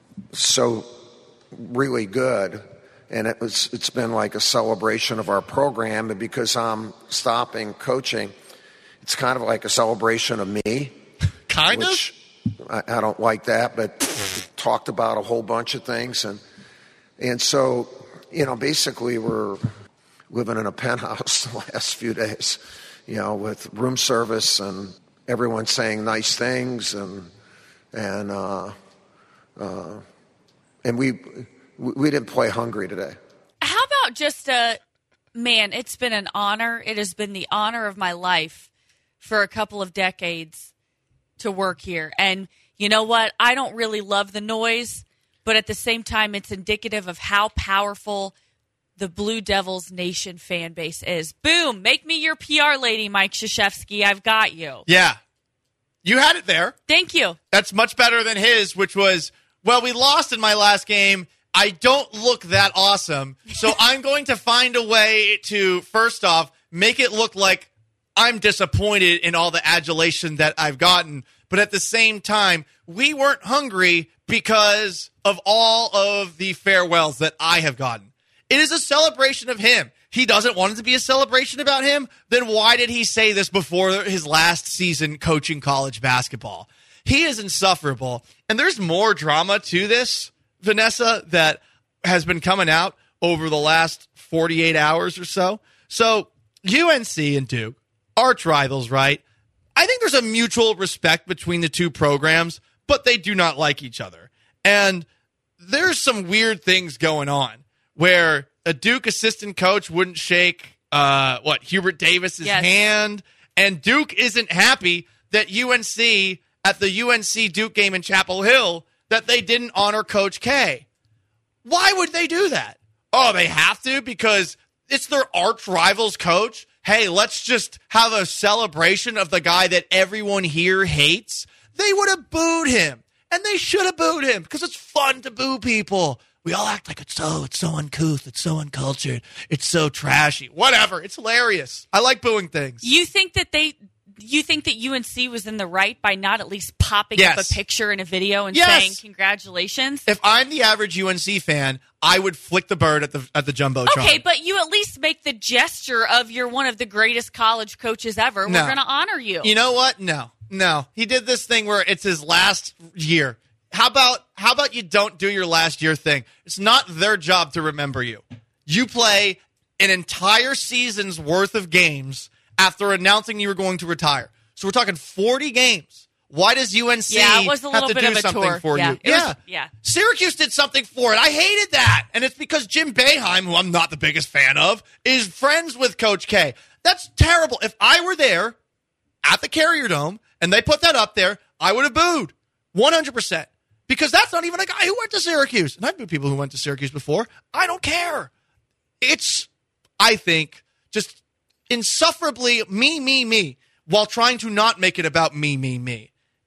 so really good. And it was, it's been like a celebration of our program. And because I'm stopping coaching, it's kind of like a celebration of me. Kind which of? I, I don't like that, but talked about a whole bunch of things. And, and so, you know, basically we're living in a penthouse the last few days, you know, with room service and everyone saying nice things. And, and, uh, uh, and we, We didn't play hungry today. How about just a, man, it's been an honor. It has been the honor of my life for a couple of decades to work here. And you know what? I don't really love the noise, but at the same time, it's indicative of how powerful the Blue Devils Nation fan base is. Boom. Make me your P R lady, Mike Krzyzewski. I've got you. Yeah. You had it there. Thank you. That's much better than his, which was, well, we lost in my last game. I don't look that awesome, so I'm going to find a way to, first off, make it look like I'm disappointed in all the adulation that I've gotten. But at the same time, we weren't hungry because of all of the farewells that I have gotten. It is a celebration of him. He doesn't want it to be a celebration about him. Then why did he say this before his last season coaching college basketball? He is insufferable. And there's more drama to this, Vanessa, that has been coming out over the last forty-eight hours or so. So U N C and Duke, arch rivals, right? I think there's a mutual respect between the two programs, but they do not like each other. And there's some weird things going on where a Duke assistant coach wouldn't shake, uh, what, Hubert Davis's yes. hand, and Duke isn't happy that U N C, at the U N C Duke game in Chapel Hill, that they didn't honor Coach K. Why would they do that? Oh, they have to because it's their arch rival's coach? Hey, let's just have a celebration of the guy that everyone here hates. They would have booed him, and they should have booed him because it's fun to boo people. We all act like it's so, it's so uncouth, it's so uncultured, it's so trashy. Whatever, it's hilarious. I like booing things. You think that they... You think that U N C was in the right by not at least popping yes. up a picture and a video and yes. saying congratulations? If I'm the average U N C fan, I would flick the bird at the at the Jumbotron. Okay, but you at least make the gesture of you're one of the greatest college coaches ever. No. We're going to honor you. You know what? No. No. He did this thing where it's his last year. How about how about you don't do your last year thing? It's not their job to remember you. You play an entire season's worth of games after announcing you were going to retire. So we're talking forty games. Why does U N C yeah, it was a have little to bit do of a something tour. for yeah, you? Yeah. Was, yeah. Syracuse did something for it. I hated that. And it's because Jim Boeheim, who I'm not the biggest fan of, is friends with Coach K. That's terrible. If I were there at the Carrier Dome and they put that up there, I would have booed one hundred percent. Because that's not even a guy who went to Syracuse. And I've been people who went to Syracuse before. I don't care. It's, I think, just insufferably me, me, me, while trying to not make it about me, me, me.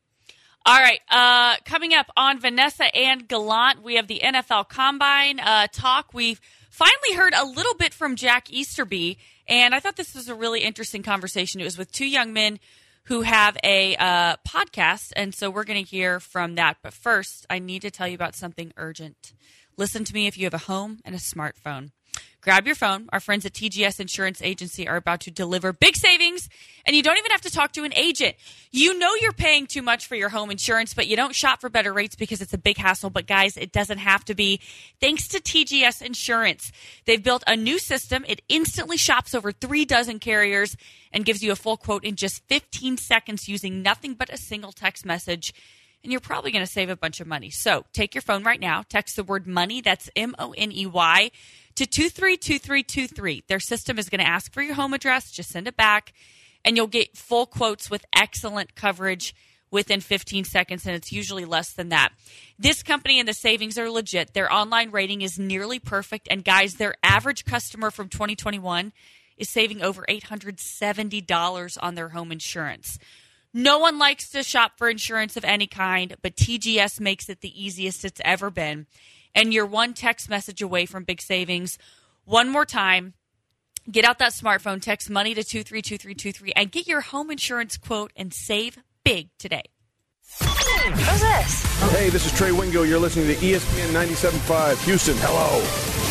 All right. Uh, coming up on Vanessa and Gallant, we have the N F L Combine uh, talk. We've finally heard a little bit from Jack Easterby, and I thought this was a really interesting conversation. It was with two young men who have a uh, podcast, and so we're going to hear from that. But first, I need to tell you about something urgent. Listen to me if you have a home and a smartphone. Grab your phone. Our friends at T G S Insurance Agency are about to deliver big savings, and you don't even have to talk to an agent. You know you're paying too much for your home insurance, but you don't shop for better rates because it's a big hassle. But guys, it doesn't have to be. Thanks to T G S Insurance. They've built a new system. It instantly shops over three dozen carriers and gives you a full quote in just fifteen seconds using nothing but a single text message. And you're probably going to save a bunch of money. So take your phone right now. Text the word money. That's M O N E Y. To two three two three two three. Their system is going to ask for your home address. Just send it back, and you'll get full quotes with excellent coverage within fifteen seconds, and it's usually less than that. This company and the savings are legit. Their online rating is nearly perfect. And, guys, their average customer from twenty twenty-one is saving over eight hundred seventy dollars on their home insurance. No one likes to shop for insurance of any kind, but T G S makes it the easiest it's ever been. And you're one text message away from big savings. One more time, get out that smartphone, text money to two three two three two three, and get your home insurance quote and save big today. Who's this? Hey, this is Trey Wingo. You're listening to E S P N ninety-seven point five. Houston, hello.